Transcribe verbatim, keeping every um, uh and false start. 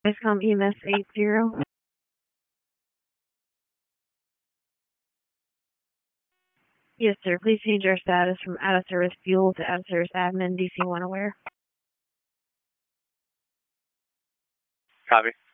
Viscom E M S eight zero. Yes, sir. Please change our status from out of service fuel to out of service admin, D C one aware. Copy.